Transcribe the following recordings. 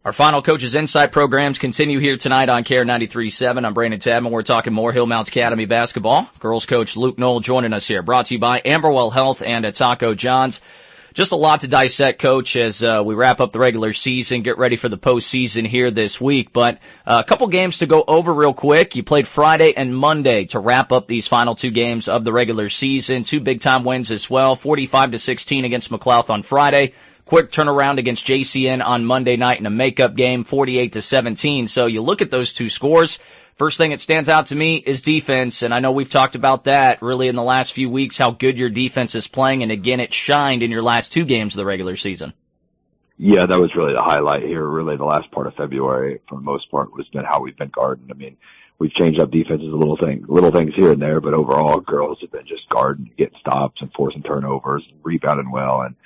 Our final Coach's Insight programs continue here tonight on KARE 93.7. I'm Brandon Tadman. We're talking more Hillmount Academy basketball. Girls coach Luke Knoll joining us here. Brought to you by Amberwell Health and Taco John's. Just a lot to dissect, Coach, as we wrap up the regular season, get ready for the postseason here this week. But a couple games to go over real quick. You played Friday and Monday to wrap up these final two games of the regular season. Two big-time wins as well, 45-16 against McLouth on Friday. Quick turnaround against JCN on Monday night in a makeup game, 48-17. So you look at those two scores. First thing that stands out to me is defense, and I know we've talked about that really in the last few weeks, how good your defense is playing, and again, it shined in your last two games of the regular season. Yeah, that was really the highlight here, really the last part of February, for the most part, was been how we've been guarding. I mean, we've changed up defenses little things here and there, but overall, girls have been just guarding, getting stops and forcing turnovers, and rebounding well, and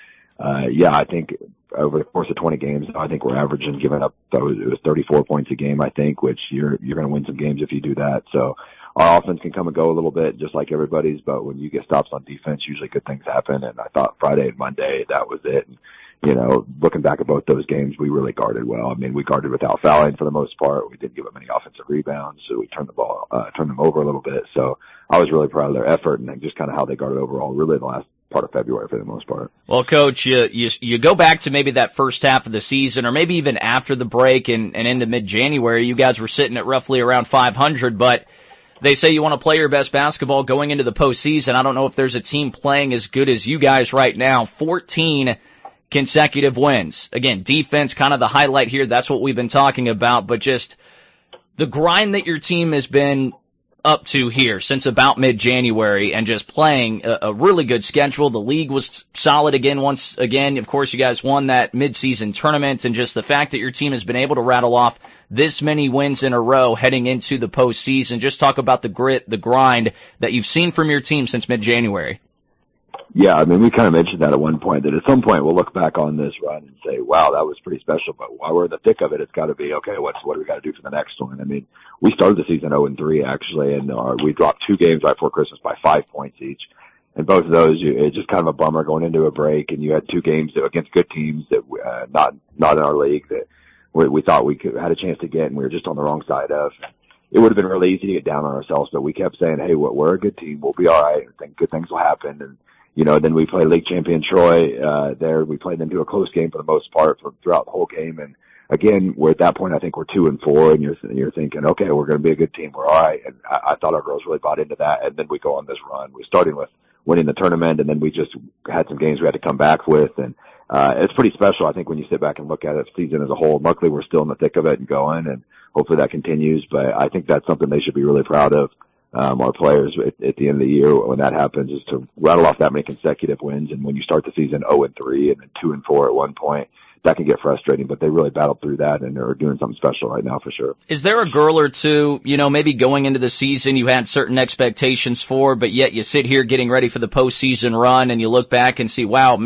I think over the course of 20 games, I think we're averaging giving up, it was 34 points a game, I think, which you're going to win some games if you do that. So our offense can come and go a little bit, just like everybody's, but when you get stops on defense, usually good things happen. And I thought Friday and Monday, that was it. And, looking back at both those games, we really guarded well. I mean, we guarded without fouling for the most part. We didn't give up any offensive rebounds, so we turned them over a little bit. So I was really proud of their effort and just kind of how they guarded overall, really the last part of February for the most part. Well, Coach, you go back to maybe that first half of the season, or maybe even after the break and into mid-January, you guys were sitting at roughly around 500, but they say you want to play your best basketball going into the postseason. I don't know if there's a team playing as good as you guys right now. 14 consecutive wins. Again, defense kind of the highlight here. That's what we've been talking about, but just the grind that your team has been up to here since about mid-January and just playing a really good schedule. The league was solid again once again. Of course, you guys won that mid-season tournament, and just the fact that your team has been able to rattle off this many wins in a row heading into the postseason. Just talk about the grit, the grind that you've seen from your team since mid-January. Yeah, I mean, we kind of mentioned that at one point, that at some point we'll look back on this run and say, wow, that was pretty special. But while we're in the thick of it, it's got to be, okay, what do we got to do for the next one? I mean, we started the season 0-3, actually, and we dropped two games right before Christmas by 5 points each. And both of those, it's just kind of a bummer going into a break, and you had two games against good teams that not in our league that we thought we had a chance to get, and we were just on the wrong side of. It would have been really easy to get down on ourselves, but we kept saying, hey, we're a good team. We'll be all right. I think good things will happen. And then we played league champion Troy there. We played them to a close game for the most part throughout the whole game. And again, we're at that point, I think we're 2-4, and you're thinking, okay, we're going to be a good team. We're all right. And I thought our girls really bought into that. And then we go on this run. We started with winning the tournament, and then we just had some games we had to come back with. And it's pretty special, I think, when you sit back and look at it, season as a whole. Luckily, we're still in the thick of it and going, and hopefully that continues. But I think that's something they should be really proud of. Our players at the end of the year when that happens, is to rattle off that many consecutive wins. And when you start the season 0-3 and then 2-4 at one point, that can get frustrating, but they really battled through that, and they're doing something special right now for sure. Is there a girl or two, maybe going into the season you had certain expectations for, but yet you sit here getting ready for the postseason run and you look back and see, wow,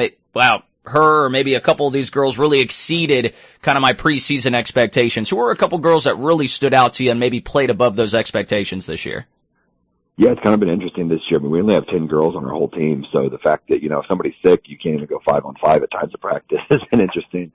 her or maybe a couple of these girls really exceeded kind of my preseason expectations? Who are a couple girls that really stood out to you and maybe played above those expectations this year? Yeah, it's kind of been interesting this year. I mean, we only have 10 girls on our whole team, so the fact that, if somebody's sick, you can't even go 5-on-5 at times of practice has been interesting.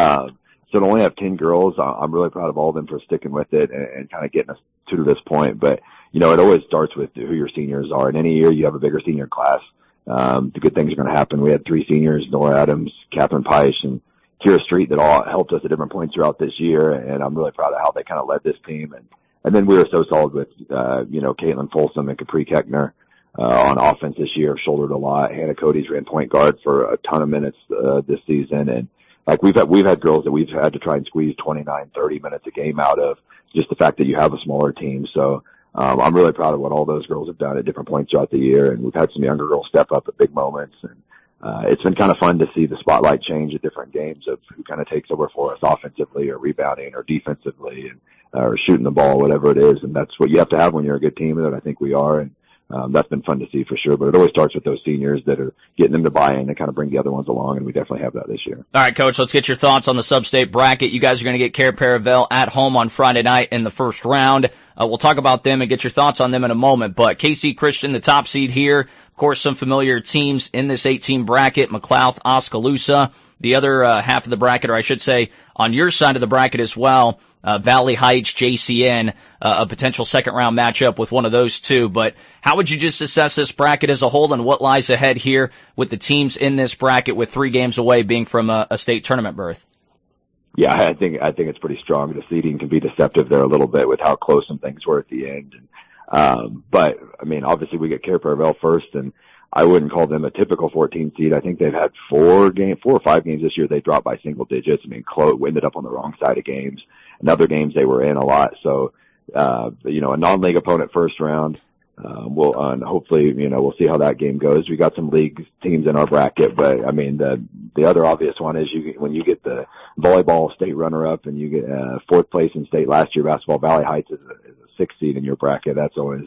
So to only have 10 girls, I'm really proud of all of them for sticking with it and kind of getting us to this point. But, it always starts with who your seniors are. And any year you have a bigger senior class, the good things are going to happen. We had 3 seniors, Nora Adams, Catherine Peisch, and Kira Street, that all helped us at different points throughout this year. And I'm really proud of how they kind of led this team. And then we were so solid with, Caitlin Folsom and Capri Keckner, on offense this year, shouldered a lot. Hannah Cody's ran point guard for a ton of minutes, this season. And like we've had girls that we've had to try and squeeze 29, 30 minutes a game out of, just the fact that you have a smaller team. So, I'm really proud of what all those girls have done at different points throughout the year. And we've had some younger girls step up at big moments. And, it's been kind of fun to see the spotlight change at different games of who kind of takes over for us offensively or rebounding or defensively and, or shooting the ball, whatever it is. And that's what you have to have when you're a good team, and I think we are. And that's been fun to see for sure. But it always starts with those seniors that are getting them to buy in and kind of bring the other ones along, and we definitely have that this year. All right, Coach, let's get your thoughts on the sub-state bracket. You guys are going to get KARE Paravel at home on Friday night in the first round. We'll talk about them and get your thoughts on them in a moment. But KC Christian, the top seed here. Of course, some familiar teams in this 8-team bracket: McLouth, Oskaloosa, the other half of the bracket, or I should say on your side of the bracket as well, Valley Heights, JCN, a potential second-round matchup with one of those two. But how would you just assess this bracket as a whole and what lies ahead here with the teams in this bracket with 3 games away being from a state tournament berth? Yeah, I think it's pretty strong. The seeding can be deceptive there a little bit with how close some things were at the end. But, I mean, obviously we get Cair Paravel first, and I wouldn't call them a typical 14 seed. I think they've had 4 or 5 games this year they dropped by single digits. I mean, ended up on the wrong side of games. In other games they were in a lot. So, a non-league opponent first round. We'll hopefully, we'll see how that game goes. We got some league teams in our bracket, but I mean, the other obvious one is when you get the volleyball state runner-up and you get 4th place in state last year, basketball, Valley Heights is a 6th seed in your bracket. That's always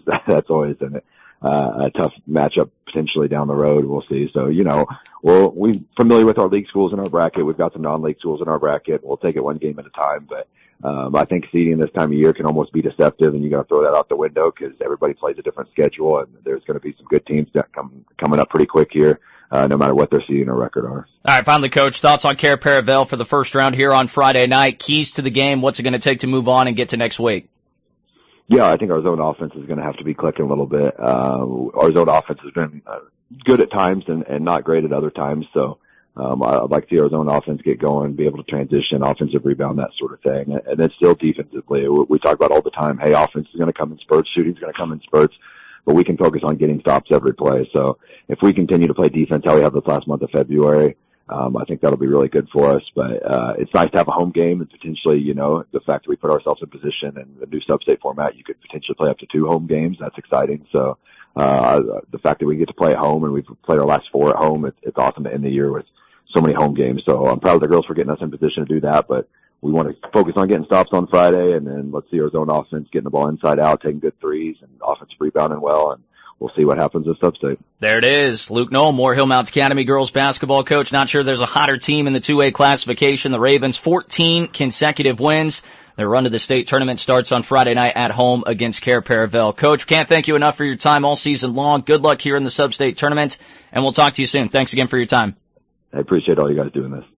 a tough matchup potentially down the road. We'll see. So, we're familiar with our league schools in our bracket. We've got some non-league schools in our bracket. We'll take it one game at a time, but I think seeding this time of year can almost be deceptive, and you got to throw that out the window because everybody plays a different schedule, and there's going to be some good teams that coming up pretty quick here, no matter what their seeding or record are. All right, finally, Coach, thoughts on Cair Paravel for the first round here on Friday night. Keys to the game. What's it going to take to move on and get to next week? Yeah, I think our zone offense is going to have to be clicking a little bit. Our zone offense has been good at times and not great at other times, so I'd like to see our zone offense get going, be able to transition, offensive rebound, that sort of thing. And then still defensively, we talk about all the time, hey, offense is going to come in spurts, shooting's going to come in spurts, but we can focus on getting stops every play. So if we continue to play defense how we have this last month of February, I think that'll be really good for us. But it's nice to have a home game and potentially, the fact that we put ourselves in position in the new sub-state format, you could potentially play up to 2 home games. That's exciting. So the fact that we get to play at home and we've played our last 4 at home, it's awesome to end the year with so many home games. So I'm proud of the girls for getting us in position to do that, but we want to focus on getting stops on Friday, and then let's see our zone offense getting the ball inside out, taking good threes, and offensive rebounding well, and we'll see what happens at sub-state. There it is. Luke Noel, Moore Hill Mount Academy girls basketball coach. Not sure there's a hotter team in the 2A classification. The Ravens, 14 consecutive wins. Their run to the state tournament starts on Friday night at home against Cair Paravel. Coach, can't thank you enough for your time all season long. Good luck here in the sub-state tournament, and we'll talk to you soon. Thanks again for your time. I appreciate all you guys doing this.